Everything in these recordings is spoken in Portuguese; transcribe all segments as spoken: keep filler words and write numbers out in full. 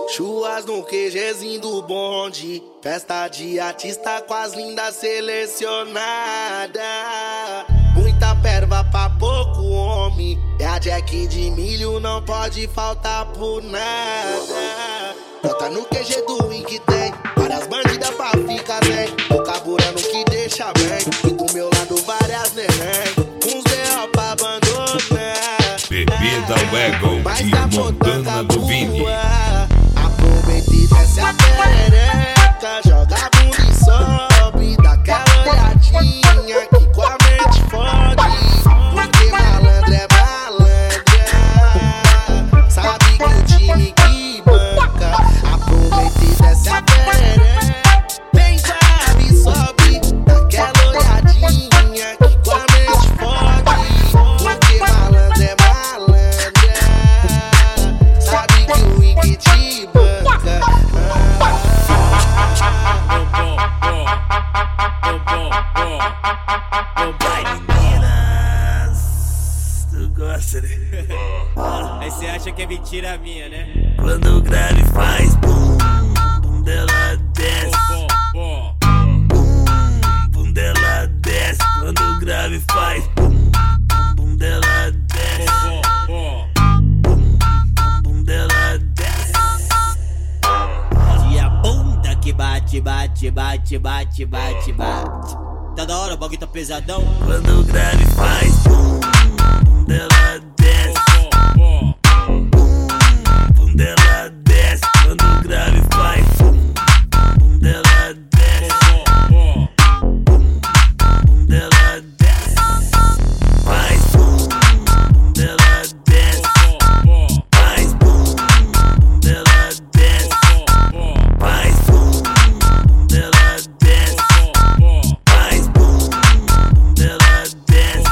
Chuas no QGzinho do bonde, festa de artista com as lindas selecionadas. Muita perva pra pouco homem, é a Jack de milho, não pode faltar por nada. Bota no Q G do Win que tem várias bandidas pra ficar bem, tô carburando que deixa bem, e do meu lado várias neném, uns D O pra abandonar. Bebida Wagon de Montana do Vini. Aproveita e desce a perereca, joga a bunda e sobe, dá aquela olhadinha que com a mente fode. Porque malandro é malandra, sabe que o time que banca. Aproveita e desce a perereca, vem sabe e sobe, dá aquela olhadinha que com a mente fode. Porque malandro é malandra, sabe que o Wing te banca. Tu gosta, né? Aí cê acha que é mentira minha, né? Quando o grave faz bum, bum dela desce. Bom, Bum, bum dela desce. Quando o grave faz bum, bum, bum dela desce. bom, Bum, bum dela desce. E a bunda que bate, bate, bate, bate, bate, bate. Tá da hora, o bagulho tá pesadão. Quando o grave faz bum, bum dela desce. Bum, bum dela desce. Quando o grave faz bum, bum dela desce. Bum, bum dela desce. Faz bum, bum dela desce. Faz bum, bum dela desce. Faz bum, bum dela desce. Faz bum, bum dela desce.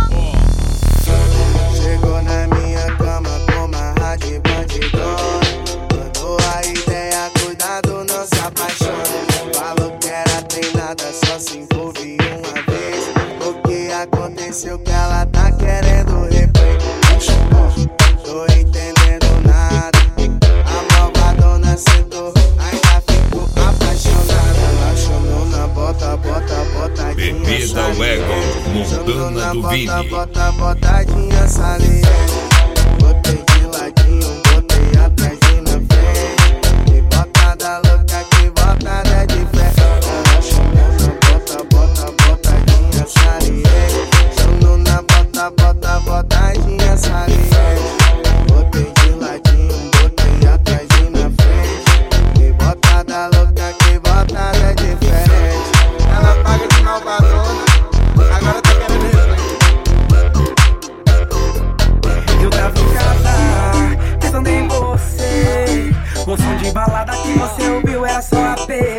Chegou na minha cama com uma rádio bandidona, mandou a ideia, cuidado, não se apaixone. Falou que era treinada, só se envolve uma vez. O que aconteceu que ela tá querendo replay? Tô entendendo nada, a malvadona sentou, ainda ficou apaixonada. Ela chamou na bota, bota, bota. Bebida Wagon Montana do Vini. Bota, botadinha saliente. Botei de ladinho, botei atrás e na frente. Que botada louca, que botada de fé. Ela chamou na bota, bota, botadinha saliente. Chamou na bota, bota, botadinha saliente. Botei de ladinho, botei atrás e na frente. Que botada louca, que botada diferente. Ela paga de malvadona, agora tá querendo replay. Eu gravo em casa, pensando em você. O som de balada que você ouviu era só A P.